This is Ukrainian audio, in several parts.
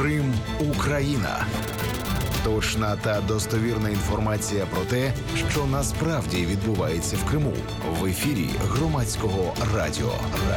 Крим – Україна. Точна та достовірна інформація про те, що насправді відбувається в Криму. В ефірі Громадського радіо.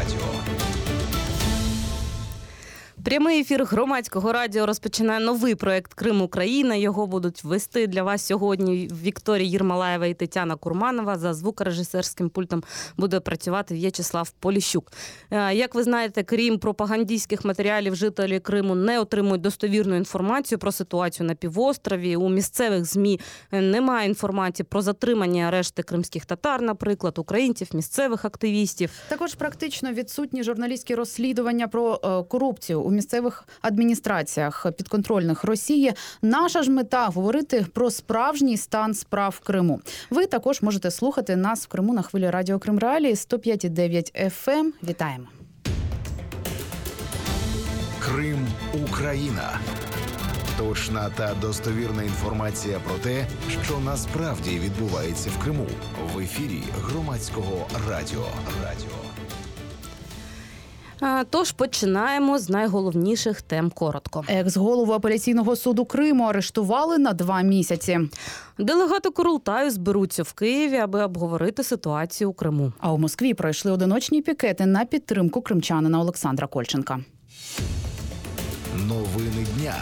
Прямий ефір Громадського радіо розпочинає новий проєкт «Крим – Україна». Його будуть вести для вас сьогодні Вікторія Єрмолаєва і Тетяна Курманова. За звукорежисерським пультом буде працювати В'ячеслав Поліщук. Як ви знаєте, крім пропагандистських матеріалів, жителі Криму не отримують достовірну інформацію про ситуацію на півострові. У місцевих ЗМІ немає інформації про затримання і арешти кримських татар, наприклад, українців, місцевих активістів. Також практично відсутні журналістські розслідування про корупцію у місцевих адміністраціях підконтрольних Росії. Наша ж мета – говорити про справжній стан справ в Криму. Ви також можете слухати нас в Криму на хвилі Радіо Крим Реалії 105,9 FM. Вітаємо! Крим – Україна. Точна та достовірна інформація про те, що насправді відбувається в Криму. В ефірі Громадського радіо. Тож починаємо з найголовніших тем коротко. Екс-голову апеляційного суду Криму арештували на 2 місяці. Делегати Курултаю зберуться в Києві, аби обговорити ситуацію у Криму. А у Москві пройшли одиночні пікети на підтримку кримчанина Олександра Кольченка. Новини дня.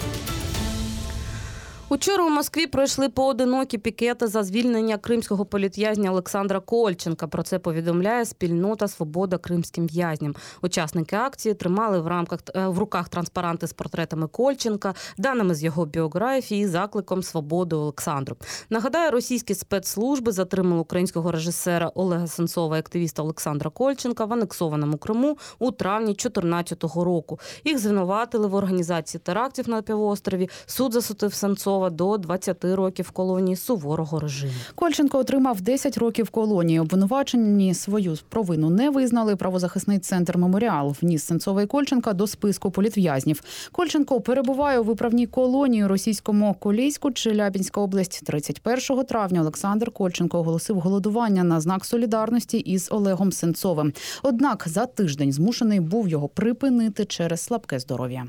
Учора у Москві пройшли поодинокі пікети за звільнення кримського політв'язня Олександра Кольченка. Про це повідомляє спільнота «Свобода кримським в'язням». Учасники акції тримали в руках транспаранти з портретами Кольченка, даними з його біографії і закликом свободи Олександру. Нагадаю, російські спецслужби затримали українського режисера Олега Сенцова і активіста Олександра Кольченка в анексованому Криму у травні 2014 року. Їх звинуватили в організації терактів на півострові. Суд засудив Сенцова до 20 років колонії суворого режиму. Кольченко отримав 10 років колонії. Обвинувачені свою провину не визнали. Правозахисний центр «Меморіал» вніс Сенцова і Кольченка до списку політв'язнів. Кольченко перебуває у виправній колонії у російському Колійську, Челябінська область. 31 травня Олександр Кольченко оголосив голодування на знак солідарності із Олегом Сенцовим. Однак за тиждень змушений був його припинити через слабке здоров'я.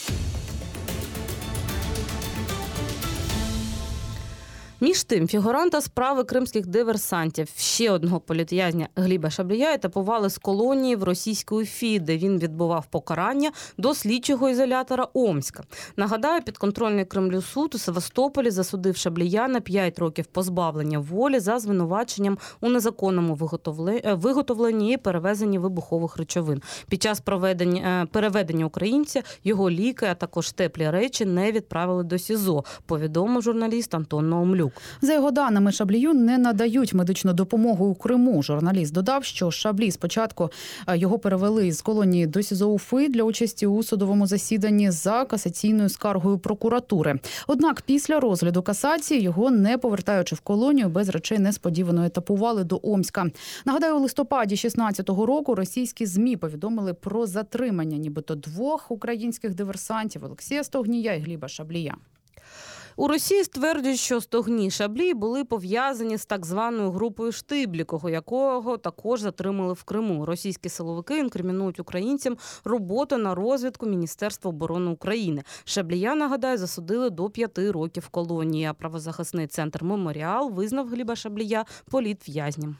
Між тим, фігуранта справи кримських диверсантів, ще одного політв'язня Гліба Шаблія, етапували з колонії в російській Уфі, де він відбував покарання, до слідчого ізолятора Омська. Нагадаю, підконтрольний Кремлю суд у Севастополі засудив Шаблія на 5 років позбавлення волі за звинуваченням у незаконному виготовленні і перевезенні вибухових речовин. Під час переведення українця його ліки, а також теплі речі не відправили до СІЗО, повідомив журналіст Антон Наумлюк. За його даними, Шаблію не надають медичну допомогу у Криму. Журналіст додав, що Шаблі спочатку його перевели з колонії до СІЗО Уфи для участі у судовому засіданні за касаційною скаргою прокуратури. Однак після розгляду касації його, не повертаючи в колонію, без речей несподівано етапували до Омська. Нагадаю, у листопаді 2016 року російські ЗМІ повідомили про затримання нібито 2 українських диверсантів – Олексія Стогнія і Гліба Шаблія. У Росії стверджують, що Стогній і Шаблій були пов'язані з так званою групою Штиблікого, якого також затримали в Криму. Російські силовики інкримінують українцям роботу на розвідку Міністерства оборони України. Шаблія, нагадаю, засудили до 5 років колонії, а правозахисний центр «Меморіал» визнав Гліба Шаблія політв'язням.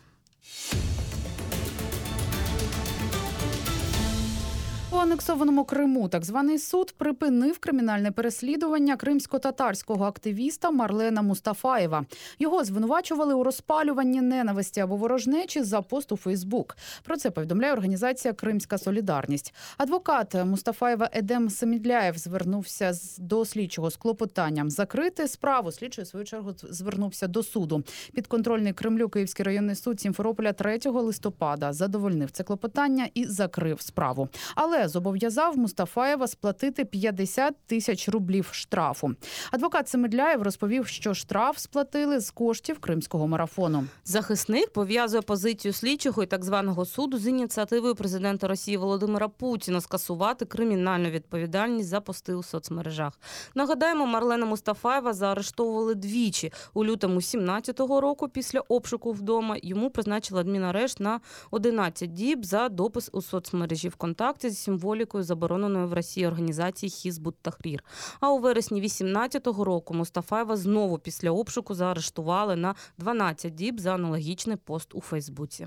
У анексованому Криму так званий суд припинив кримінальне переслідування кримсько-татарського активіста Марлена Мустафаєва. Його звинувачували у розпалюванні ненависті або ворожнечі за пост у Фейсбук. Про це повідомляє організація «Кримська солідарність». Адвокат Мустафаєва Едем Самідляєв звернувся до слідчого з клопотанням закрити справу. Слідчий, в свою чергу, звернувся до суду. Підконтрольний Кремлю Київський районний суд Сімферополя 3 листопада задовольнив це клопотання і закрив справу. Але зобов'язав Мустафаєва сплатити 50 тисяч рублів штрафу. Адвокат Семедляєв розповів, що штраф сплатили з коштів кримського марафону. Захисник пов'язує позицію слідчого і так званого суду з ініціативою президента Росії Володимира Путіна скасувати кримінальну відповідальність за пости у соцмережах. Нагадаємо, Марлена Мустафаєва заарештовували двічі. У лютому 2017 року після обшуку вдома йому призначили адмінарешт на 11 діб за допис у соцмережі ВКонтакті зі символікою забороненої в Росії організації Хізбут Тахрір. А у вересні 2018 року Мустафаєва знову після обшуку заарештували на 12 діб за аналогічний пост у Фейсбуці.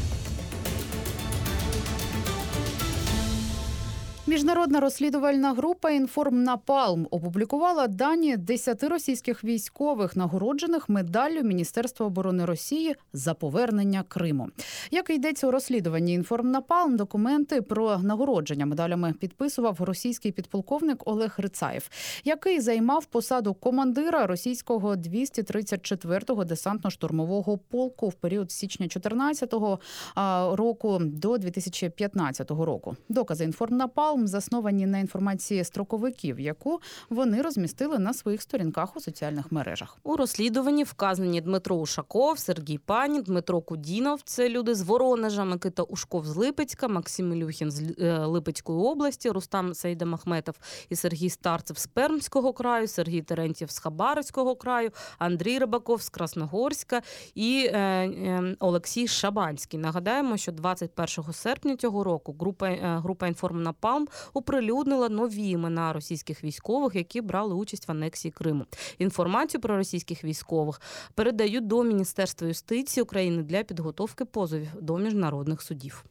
Міжнародна розслідувальна група «Інформнапалм» опублікувала дані 10 російських військових, нагороджених медаллю Міністерства оборони Росії за повернення Криму. Як йдеться у розслідуванні «Інформнапалм», документи про нагородження медалями підписував російський підполковник Олег Рицаєв, який займав посаду командира російського 234-го десантно-штурмового полку в період з січня 2014 року до 2015 року. Докази «Інформнапалм» засновані на інформації строковиків, яку вони розмістили на своїх сторінках у соціальних мережах. У розслідуванні вказані Дмитро Ушаков, Сергій Панін, Дмитро Кудінов – це люди з Воронежа, Микита Ушков з Липецька, Максим Ілюхін з Липецької області, Рустам Сейдамахметов і Сергій Старцев з Пермського краю, Сергій Терентьєв з Хабаровського краю, Андрій Рибаков з Красногорська і Олексій Шабанський. Нагадаємо, що 21 серпня цього року група «Інформнапалм» оприлюднила нові імена російських військових, які брали участь в анексії Криму. Інформацію про російських військових передають до Міністерства юстиції України для підготовки позовів до міжнародних судів.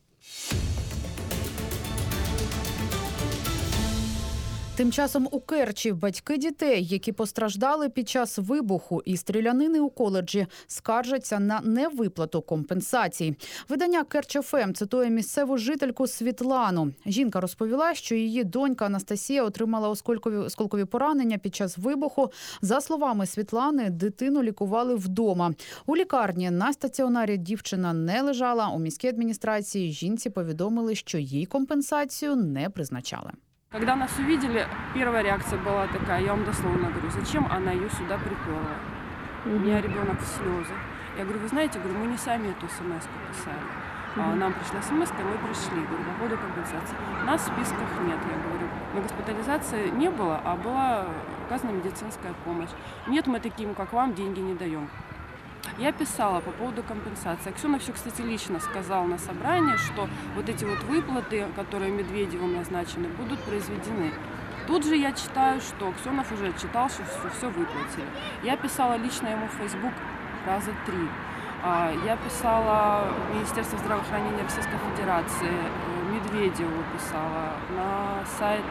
Тим часом у Керчі батьки дітей, які постраждали під час вибуху і стрілянини у коледжі, скаржаться на невиплату компенсацій. Видання «Керч-ФМ» цитує місцеву жительку Світлану. Жінка розповіла, що її донька Анастасія отримала осколкові поранення під час вибуху. За словами Світлани, дитину лікували вдома. У лікарні на стаціонарі дівчина не лежала. У міській адміністрації жінці повідомили, що їй компенсацію не призначали. Когда нас увидели, первая реакция была такая, я вам дословно говорю, зачем она ее сюда приперла? У меня ребенок в слезы. Я говорю, вы знаете, мы не сами эту смс-ку писали. Нам пришла смс, мы пришли, говорю, по поводу компенсации. Нас в списках нет, я говорю. Но госпитализации не было, а была оказана медицинская помощь. Нет, мы таким, как вам, деньги не даем. Я писала по поводу компенсации. Аксенов еще, кстати, лично сказал на собрании, что вот эти вот выплаты, которые Медведевым назначены, будут произведены. Тут же я читаю, что Аксенов уже отчитал, что все выплатили. Я писала лично ему в Facebook раза 3. Я писала в Министерство здравоохранения Российской Федерации, Медведеву писала, на сайт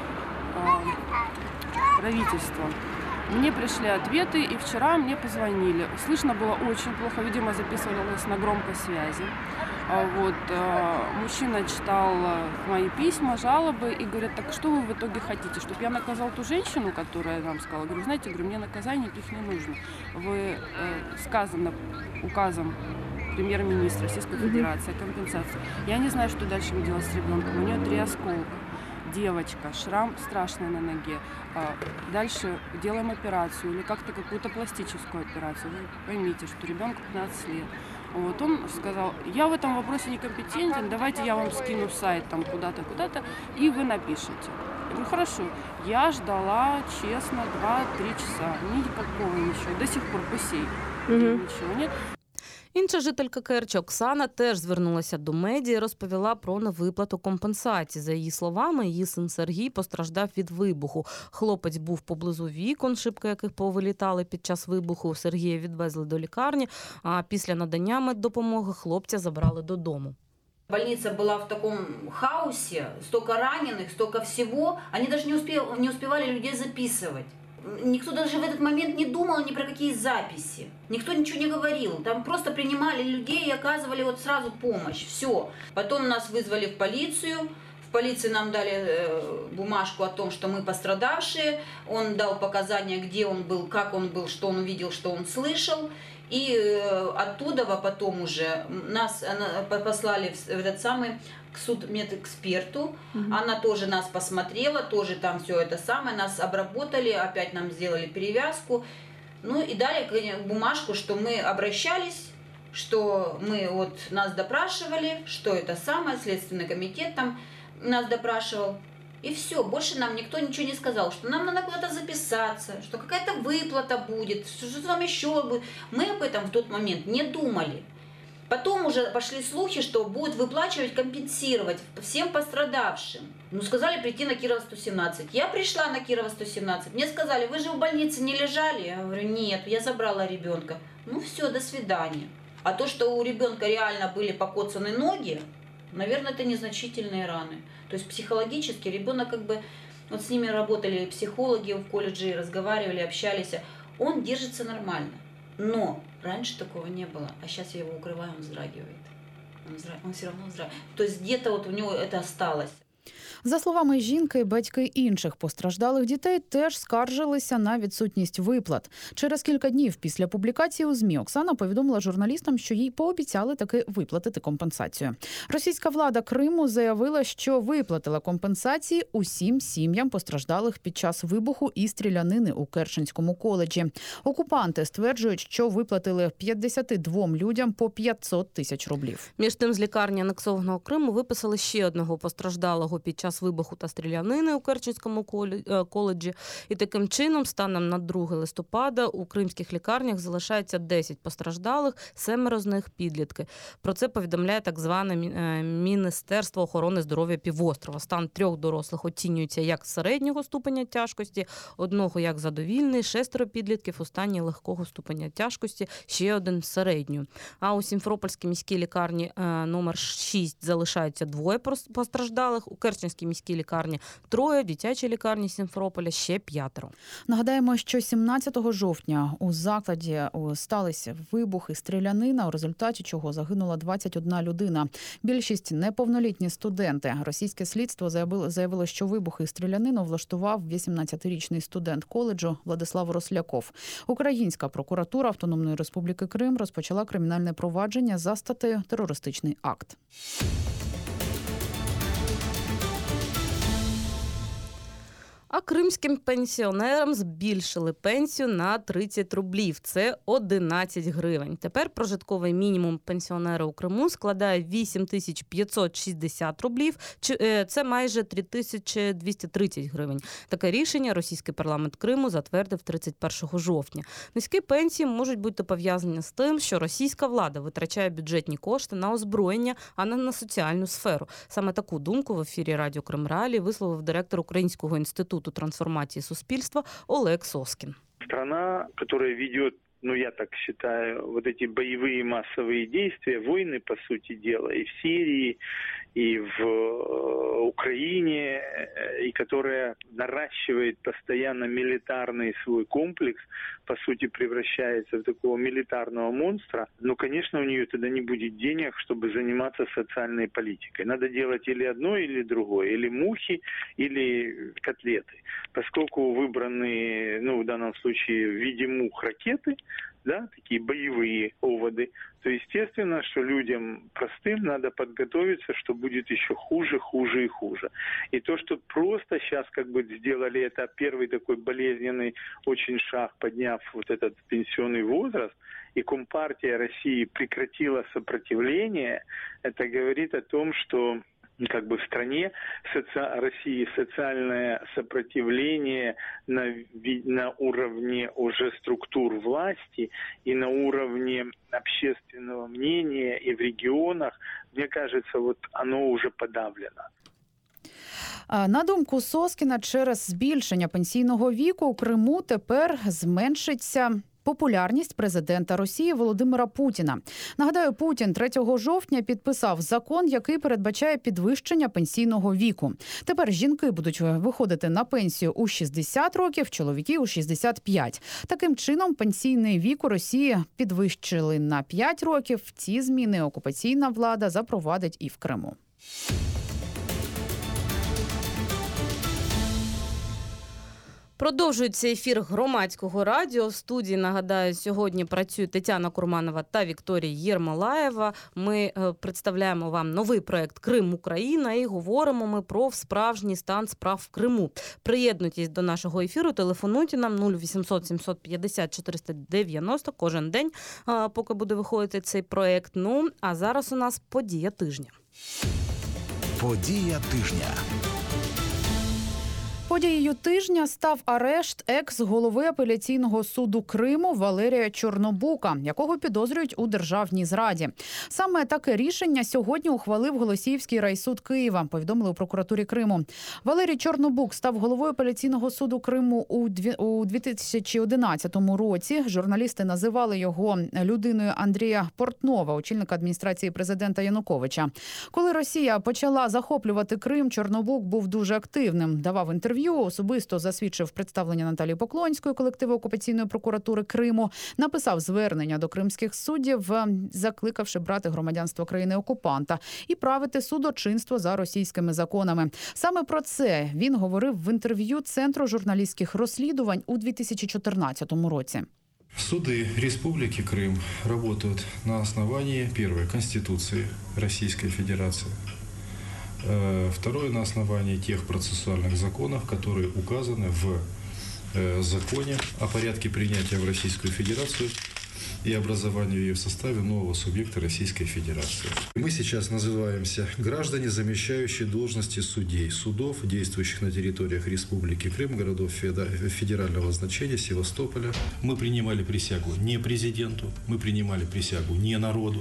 правительства. Мне пришли ответы, и вчера мне позвонили. Слышно было очень плохо, видимо, записывалось на громкой связи. Мужчина читал мои письма, жалобы и говорит, так что вы в итоге хотите? Чтобы я наказал ту женщину, которая нам сказала? Говорю, знаете, мне наказаний никаких не нужно. Вы сказано указом премьер-министра Российской Федерации о компенсации. Я не знаю, что дальше делать с ребенком. У нее 3 осколка. Девочка, шрам страшный на ноге. Дальше делаем операцию или как-то какую-то пластическую операцию. Вы поймите, что ребенку 15 лет. Он сказал, я в этом вопросе некомпетентен, давайте я вам скину сайт там куда-то, и вы напишите. Я говорю, хорошо. Я ждала, честно, 2-3 часа. Никакого ничего. До сих пор по сей ничего нет. Інша жителька Керчі Оксана теж звернулася до медіа і розповіла про невиплату компенсації. За її словами, її син Сергій постраждав від вибуху. Хлопець був поблизу вікон, шибки яких повилітали під час вибуху. Сергія відвезли до лікарні, а після надання меддопомоги хлопця забрали додому. Больница была в таком хаосе, столько раненых, столько всего. Они даже не успевали людей записывать. Никто даже в этот момент не думал ни про какие записи. Никто ничего не говорил. Там просто принимали людей и оказывали вот сразу помощь. Все. Потом нас вызвали в полицию. В полиции нам дали бумажку о том, что мы пострадавшие. Он дал показания, где он был, как он был, что он увидел, что он слышал. И оттуда потом уже нас послали в этот самый к судмедэксперту. Она тоже нас посмотрела, тоже там все это самое. Нас обработали, опять нам сделали перевязку. Ну и дали бумажку, что мы обращались, что мы нас допрашивали, что это самое, Следственный комитет там нас допрашивал. И все, больше нам никто ничего не сказал, что нам надо куда-то записаться, что какая-то выплата будет, что там еще будет. Мы об этом в тот момент не думали. Потом уже пошли слухи, что будут выплачивать, компенсировать всем пострадавшим. Ну, сказали прийти на Кирова 117. Я пришла на Кирова 117. Мне сказали, вы же в больнице не лежали? Я говорю, нет, я забрала ребенка. Ну все, до свидания. А то, что у ребенка реально были покоцаны ноги, наверное, это незначительные раны. То есть психологически ребенок как бы... Вот с ними работали психологи в колледже, разговаривали, общались. Он держится нормально. Но раньше такого не было. А сейчас я его укрываю, он вздрагивает. Он все равно вздрагивает. То есть где-то вот у него это осталось. За словами жінки, батьки інших постраждалих дітей теж скаржилися на відсутність виплат. Через кілька днів після публікації у ЗМІ Оксана повідомила журналістам, що їй пообіцяли таки виплатити компенсацію. Російська влада Криму заявила, що виплатила компенсації усім сім'ям постраждалих під час вибуху і стрілянини у Керченському коледжі. Окупанти стверджують, що виплатили 52 людям по 500 тисяч рублів. Між тим, з лікарні анексованого Криму виписали ще одного постраждалого під час вибуху та стрілянини у Керченському коледжі. І таким чином, станом на 2 листопада, у кримських лікарнях залишається 10 постраждалих, 7 з них підлітки. Про це повідомляє так зване Міністерство охорони здоров'я півострова. Стан 3 дорослих оцінюється як середнього ступеня тяжкості, 1 як задовільний, 6 підлітків у стані легкого ступеня тяжкості, ще 1 середню. А у Сімферопольській міській лікарні номер 6 залишаються 2 постраждалих, у Керченській міській лікарні 3, в дитячій лікарні Сімферополя ще 5. Нагадаємо, що 17 жовтня у закладі сталися вибух і стрілянина, у результаті чого загинула 21 людина. Більшість неповнолітні студенти. Російське слідство заявило, що вибух і стрілянину влаштував 18-річний студент коледжу Владислав Росляков. Українська прокуратура Автономної Республіки Крим розпочала кримінальне провадження за статтею «Терористичний акт». А кримським пенсіонерам збільшили пенсію на 30 рублів. Це 11 гривень. Тепер прожитковий мінімум пенсіонера у Криму складає 8560 рублів. Це майже 3230 гривень. Таке рішення російський парламент Криму затвердив 31 жовтня. Низькі пенсії можуть бути пов'язані з тим, що російська влада витрачає бюджетні кошти на озброєння, а не на соціальну сферу. Саме таку думку в ефірі Радіо Крим Реалії висловив директор Українського інституту трансформации суспільства Олег Соскін. Страна, которая ведет, я так считаю, вот эти боевые массовые действия, войны, по сути дела, и в Сирии, и в Украине, и которая наращивает постоянно милитарный свой комплекс, по сути, превращается в такого милитарного монстра, конечно, у нее тогда не будет денег, чтобы заниматься социальной политикой. Надо делать или одно, или другое, или мухи, или котлеты. Поскольку выбраны, в данном случае, в виде мух ракеты, да, такие боевые оводы, то естественно, что людям простым надо подготовиться, что будет еще хуже, хуже и хуже. И то, что просто сейчас сделали это первый такой болезненный очень шаг, подняв вот этот пенсионный возраст, и Компартия России прекратила сопротивление, это говорит о том, что в стране России социальное сопротивление на уровне уже структур власти и на уровне общественного мнения и в регионах, мне кажется, оно уже подавлено. На думку Соскіна, через збільшення пенсійного віку у Криму тепер зменшиться популярність президента Росії Володимира Путіна. Нагадаю, Путін 3 жовтня підписав закон, який передбачає підвищення пенсійного віку. Тепер жінки будуть виходити на пенсію у 60 років, чоловіки у 65. Таким чином, пенсійний вік у Росії підвищили на 5 років. Ці зміни окупаційна влада запровадить і в Криму. Продовжується ефір Громадського радіо. В студії, нагадаю, сьогодні працюють Тетяна Курманова та Вікторія Єрмолаєва. Ми представляємо вам новий проект «Крим Україна» і говоримо ми про справжній стан справ в Криму. Приєднуйтесь до нашого ефіру, телефонуйте нам 0800 750 490 кожен день, поки буде виходити цей проект. А зараз у нас подія тижня. Подія тижня. Подією тижня став арешт екс-голови апеляційного суду Криму Валерія Чорнобука, якого підозрюють у державній зраді. Саме таке рішення сьогодні ухвалив Голосіївський райсуд Києва, повідомили у прокуратурі Криму. Валерій Чорнобук став головою апеляційного суду Криму у 2011 році. Журналісти називали його людиною Андрія Портнова, очільника адміністрації президента Януковича. Коли Росія почала захоплювати Крим, Чорнобук був дуже активним. Давав інтерв'ю, особисто засвідчив представлення Наталії Поклонської, колективу окупаційної прокуратури Криму, написав звернення до кримських суддів, закликавши брати громадянство країни-окупанта і правити судочинство за російськими законами. Саме про це він говорив в інтерв'ю Центру журналістських розслідувань у 2014 році. Суды Республики Крым работают на основании, первое, Конституции Российской Федерации, второе, на основании тех процессуальных законов, которые указаны в законе о порядке принятия в Российскую Федерацию и образованию ее в составе нового субъекта Российской Федерации. Мы сейчас называемся граждане, замещающие должности судей, судов, действующих на территориях Республики Крым, городов федерального значения, Севастополя. Мы принимали присягу не президенту, мы принимали присягу не народу,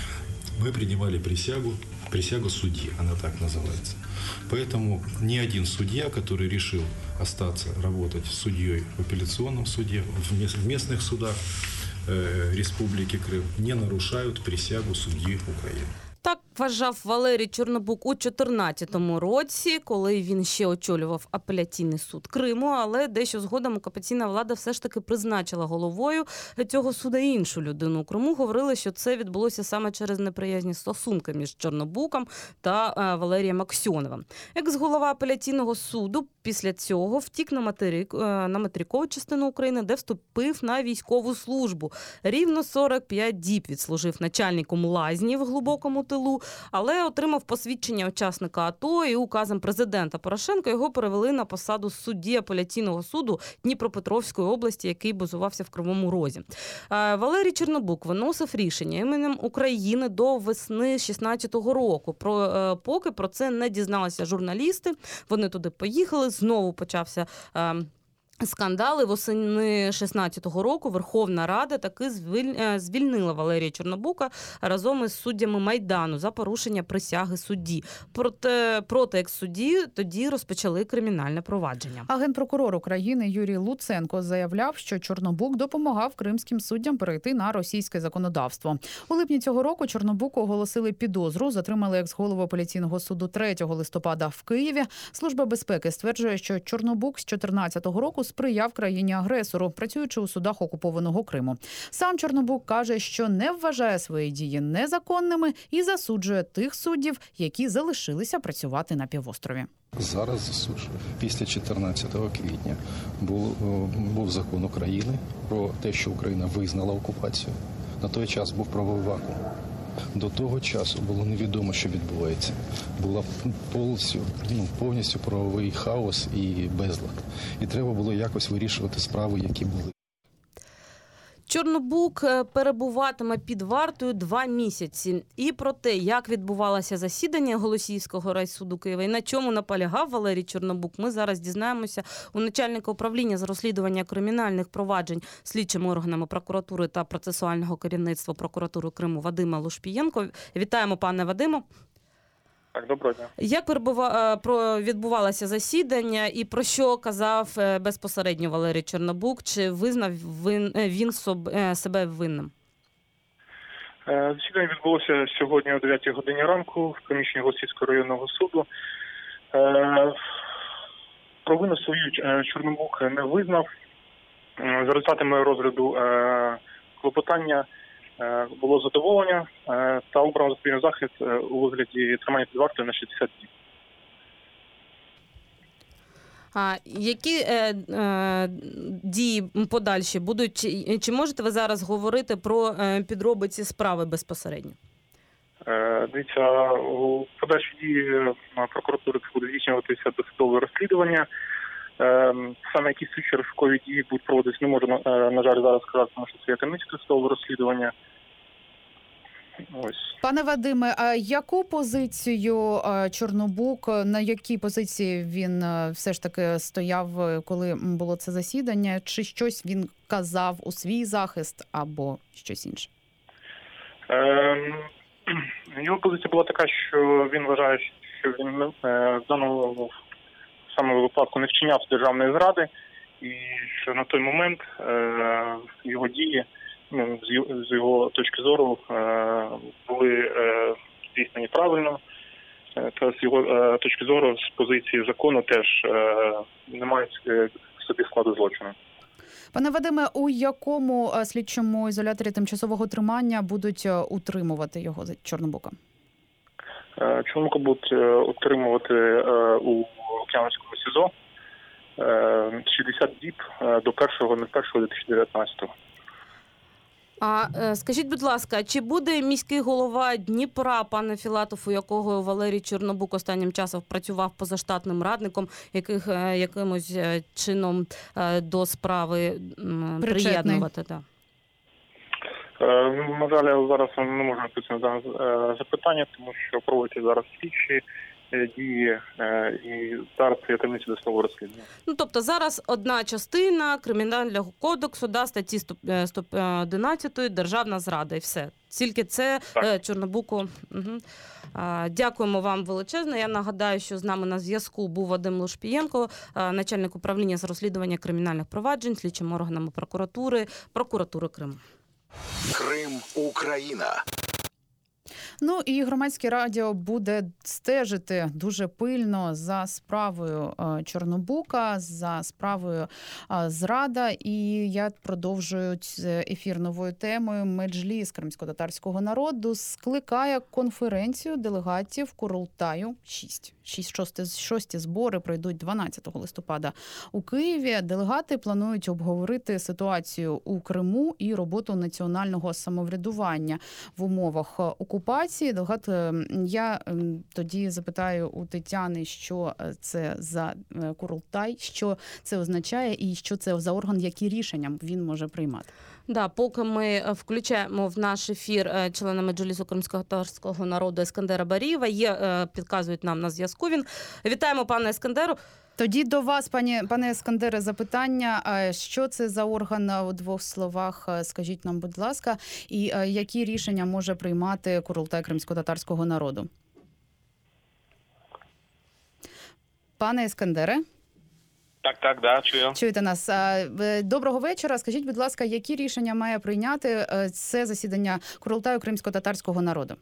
мы принимали присягу судьи, она так называется. Поэтому ни один судья, который решил остаться работать судьей в апелляционном суде, в местных судах Республики Крым, не нарушают присягу судьи України. Так вважав Валерій Чорнобук у 2014 році, коли він ще очолював апеляційний суд Криму, але дещо згодом окупаційна влада все ж таки призначила головою цього суду іншу людину. У Криму говорили, що це відбулося саме через неприязні стосунки між Чорнобуком та Валерієм Аксьоновим. Екс-голова апеляційного суду після цього втік на материкову частину України, де вступив на військову службу. Рівно 45 діб відслужив начальником лазні в глибокому тилу, але отримав посвідчення учасника АТО і указом президента Порошенка його перевели на посаду судді апеляційного суду Дніпропетровської області, який базувався в Кривому Розі. Валерій Чорнобук виносив рішення іменем України до весни 2016 року. Поки про це не дізналися журналісти, вони туди поїхали, знову почався скандали. Восени 2016 року Верховна Рада таки звільнила Валерія Чорнобука разом із суддями Майдану за порушення присяги судді. Проти екс-судді тоді розпочали кримінальне провадження. А генпрокурор України Юрій Луценко заявляв, що Чорнобук допомагав кримським суддям перейти на російське законодавство. У липні цього року Чорнобуку оголосили підозру, затримали екс-голову апеляційного суду 3 листопада в Києві. Служба безпеки стверджує, що Чорнобук з 2014 року сприяв країні-агресору, працюючи у судах окупованого Криму. Сам Чорнобук каже, що не вважає свої дії незаконними і засуджує тих суддів, які залишилися працювати на півострові. Зараз засуджую. Після 14 квітня був закон України про те, що Україна визнала окупацію. На той час був правовий вакуум. До того часу було невідомо, що відбувається. Була повністю правовий хаос і безлад. І треба було якось вирішувати справи, які були. Чорнобук перебуватиме під вартою 2 місяці. І про те, як відбувалося засідання Голосіївського райсуду Києва і на чому наполягав Валерій Чорнобук, ми зараз дізнаємося у начальника управління з розслідування кримінальних проваджень слідчими органами прокуратури та процесуального керівництва прокуратури Криму Вадима Лушпієнко. Вітаємо, пане Вадимо. Так, доброго дня. Як відбувалося засідання і про що казав безпосередньо Валерій Чорнобук? Чи визнав він себе винним? Засідання відбулося сьогодні о 9 годині ранку в приміщенні Голосіївського районного суду. Провину свою Чорнобук не визнав. За результатами розгляду клопотання було задоволення та обрано запобіжний захід у вигляді тримання під вартою на 60 днів. Які дії подальші будуть? Чи можете ви зараз говорити про підробиці справи безпосередньо? Дивіться, у подальші дії прокуратури буде здійснюватися досудове розслідування. Саме які слідчі розшукові дії будуть проводитися, не можу, на жаль, зараз сказати, тому що це є таємниця досудового розслідування. Ось. Пане Вадиме, а яку позицію Чорнобук, на якій позиції він все ж таки стояв, коли було це засідання? Чи щось він казав у свій захист або щось інше? Його позиція була така, що він вважає, що він в даному саме випадку не вчиняв державної зради, і що на той момент його дії, з його точки зору, були здійснені правильно, та з його точки зору, з позиції закону теж не мають в собі складу злочину. Пане Вадиме, у якому слідчому ізоляторі тимчасового тримання будуть утримувати його, Чорнобука? Чорнобука будуть утримувати у Лук'яновському СІЗО 60 діб до 1.01.2019. А скажіть, будь ласка, чи буде міський голова Дніпра, пане Філатов, у якого Валерій Чорнобук останнім часом працював позаштатним радником, якимось чином до справи приєднувати? Да. На жаль, я зараз не можу відповісти на запитання, тому що проводяться зараз слідчі дії, і зараз є таємниця досудового розслідування. Тобто зараз одна частина Кримінального кодексу, статті 111 державна зрада і все. Тільки це Чорнобуку. Угу. Дякуємо вам величезно. Я нагадаю, що з нами на зв'язку був Вадим Лушпієнко, начальник управління з розслідування кримінальних проваджень, слідчими органами прокуратури Криму. Крим – Україна. Ну і Громадське радіо буде стежити дуже пильно за справою Чорнобука, за справою зрада. І я продовжую ефір новою темою. Меджліс кримськотатарського народу скликає конференцію делегатів Курултаю 6. Шості збори пройдуть 12 листопада у Києві. Делегати планують обговорити ситуацію у Криму і роботу національного самоврядування в умовах окупації. Делегат, я тоді запитаю у Тетяни, що це за Курултай, що це означає і що це за орган, які рішення він може приймати. Да, поки ми включаємо в наш ефір члена Меджлісу кримськотатарського народу Ескандера Барієва, підказують нам на зв'язку він. Вітаємо, пане Ескандеру. Тоді до вас, пане Ескандере, запитання. Що це за орган у двох словах? Скажіть нам, будь ласка, і які рішення може приймати Курултай кримськотатарського народу? Пане Ескандере? Так, да, чую. Чуєте нас. Доброго вечора. Скажіть, будь ласка, які рішення має прийняти це засідання Курултаю кримськотатарського народу?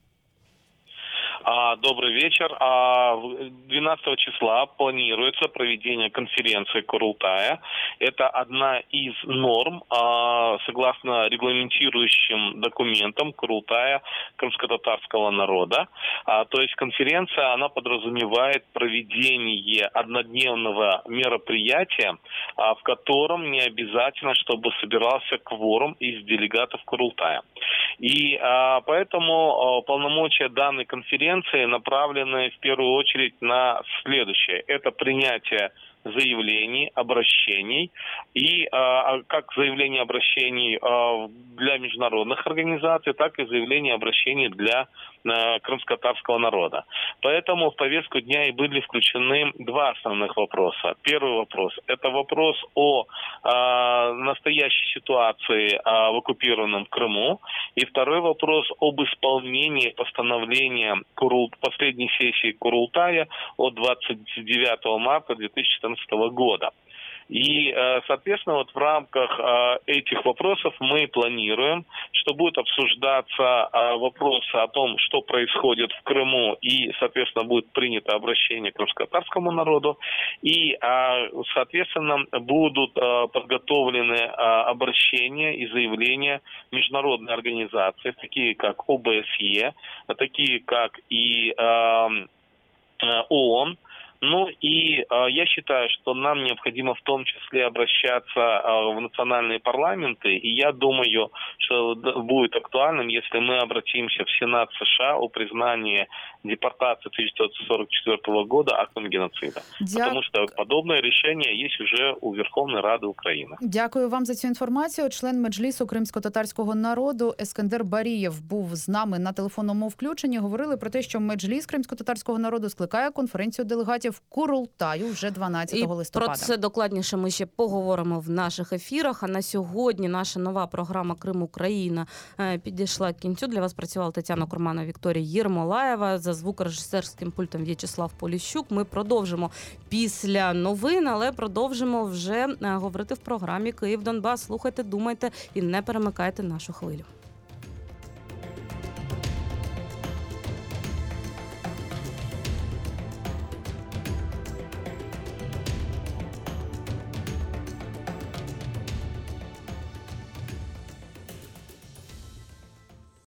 Добрый вечер. 12 числа планируется проведение конференции Курултая. Это одна из норм, согласно регламентирующим документам Курултая крымско-татарского народа. То есть конференция, она подразумевает проведение однодневного мероприятия, в котором не обязательно, чтобы собирался кворум из делегатов Курултая. И поэтому полномочия данной конференции направлены в первую очередь на следующее. Это принятие заявлений, обращений и как заявления обращений для международных организаций, так и заявления обращений для крымско-татарского народа. Поэтому в повестку дня и были включены два основных вопроса. Первый вопрос – это вопрос о настоящей ситуации в оккупированном Крыму. И второй вопрос об исполнении постановления последней сессии Курултая от 29 марта 2014 года. И, соответственно, вот в рамках этих вопросов мы планируем, что будет обсуждаться вопросы о том, что происходит в Крыму, и, соответственно, будет принято обращение к крымско-татарскому народу, и, соответственно, будут подготовлены обращения и заявления международной организации, такие как ОБСЕ, такие как и ООН, Ну и я считаю, что нам необходимо в том числе обращаться в национальные парламенты, и я думаю, что будет актуальным, если мы обратимся в Сенат США о признании депортации 1944 года актом геноцида. Потому что подобное решение есть уже у Верховной Рады України. Дякую вам за цю інформацію. Член Меджлісу кримсько-татарського народу Ескендер Барієв був з нами на телефонному включенні. Говорили про те, що Меджліс кримсько-татарського народу скликає конференцію делегатів Курултаю вже 12 листопада. Про це докладніше ми ще поговоримо в наших ефірах. А на сьогодні наша нова програма «Крим Україна» підійшла к кінцю. Для вас працювала Тетяна Курманова, Вікторія Єрмолаєва. За звукорежисерським пультом В'ячеслав Поліщук. Ми продовжимо після новин, але продовжимо вже говорити в програмі «Київ-Донбас». Слухайте, думайте і не перемикайте нашу хвилю.